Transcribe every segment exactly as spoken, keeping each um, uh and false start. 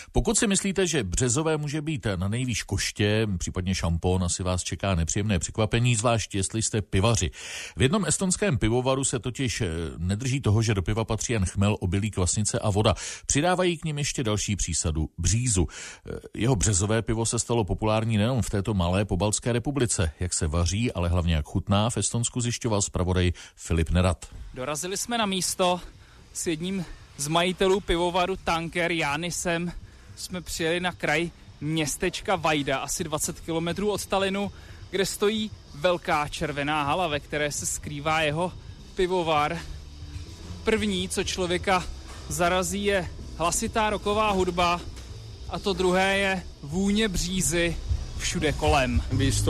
Pokud si myslíte, že březové může být na nejvýš koště, případně šampon, asi vás čeká nepříjemné překvapení, zvlášť jestli jste pivaři. V jednom estonském pivovaru se totiž nedrží toho, že do piva patří jen chmel, obilí, kvasnice a voda. Přidávají k nim ještě další přísadu břízu. Jeho březové pivo se stalo populární nejen v této malé pobaltské republice. Jak se vaří, ale hlavně jak chutná, v Estonsku zjišťoval zpravodaj Filip Nerad. Dorazili jsme na místo s jedním z majitelů pivovaru Tanker Jánisem. Jsme přijeli na kraj městečka Vajda, asi dvacet kilometrů od Tallinnu, kde stojí velká červená hala, ve které se skrývá jeho pivovar. První, co člověka zarazí, je hlasitá rocková hudba a to druhé je vůně břízy všude kolem.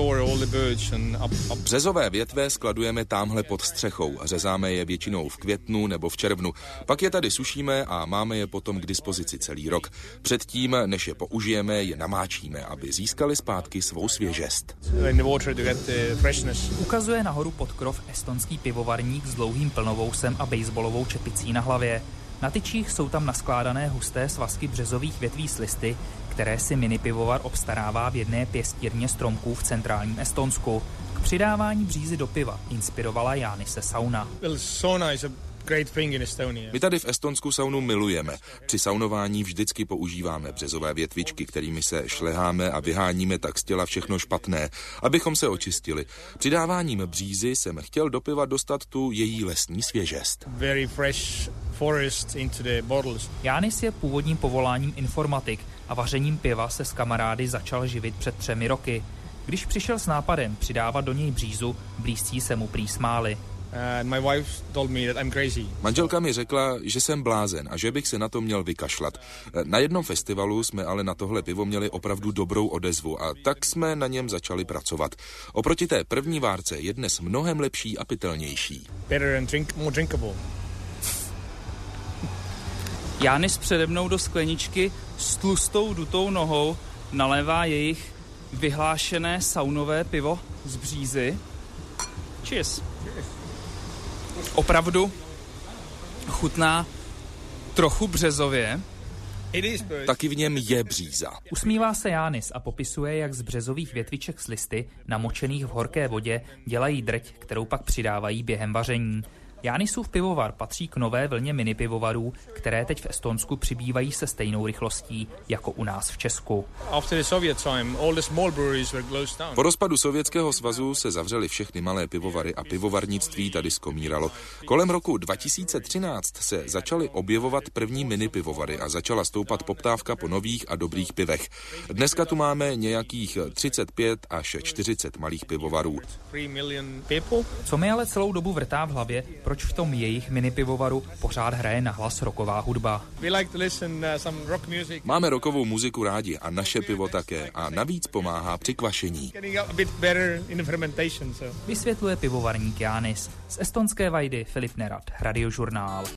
Březové větve skladujeme támhle pod střechou. Řezáme je většinou v květnu nebo v červnu. Pak je tady sušíme a máme je potom k dispozici celý rok. Předtím, než je použijeme, je namáčíme, aby získali zpátky svou svěžest. Ukazuje nahoru pod krov estonský pivovarník s dlouhým plnovousem a baseballovou čepicí na hlavě. Na tyčích jsou tam naskládané husté svazky březových větví s listy, které si mini pivovar obstarává v jedné pěstírně stromků v centrálním Estonsku. K přidávání břízy do piva inspirovala Jánise sauna. My tady v Estonsku saunu milujeme. Při saunování vždycky používáme březové větvičky, kterými se šleháme a vyháníme tak z těla všechno špatné, abychom se očistili. Přidáváním břízy jsem chtěl do piva dostat tu její lesní svěžest. Jánis je původním povoláním informatik a vařením piva se s kamarády začal živit před třemi roky. Když přišel s nápadem přidávat do něj břízu, blízcí se mu prý smáli. Manželka mi řekla, že jsem blázen a že bych se na to měl vykašlat. Na jednom festivalu jsme ale na tohle pivo měli opravdu dobrou odezvu a tak jsme na něm začali pracovat. Oproti té první várce je dnes mnohem lepší a pitelnější. Jánis přede mnou do skleničky s tlustou dutou nohou nalévá jejich vyhlášené saunové pivo z břízy. Cheers. Opravdu chutná trochu březově. Taky v něm je bříza. Usmívá se Jánis a popisuje, jak z březových větviček s listy, namočených v horké vodě, dělají drť, kterou pak přidávají během vaření. Jánisův pivovar patří k nové vlně minipivovarů, které teď v Estonsku přibývají se stejnou rychlostí jako u nás v Česku. Po rozpadu Sovětského svazu se zavřely všechny malé pivovary a pivovarnictví tady skomíralo. Kolem roku dva tisíce třináct se začaly objevovat první minipivovary a začala stoupat poptávka po nových a dobrých pivech. Dneska tu máme nějakých třicet pět až čtyřicet malých pivovarů. Co mi ale celou dobu vrtá v hlavě, proč v tom jejich minipivovaru pořád hraje nahlas rocková hudba. Máme rockovou muziku rádi a naše pivo také a navíc pomáhá při kvašení. Vysvětluje pivovarník Jánis. Z estonské Vajdy Filip Nerad, Radiožurnál.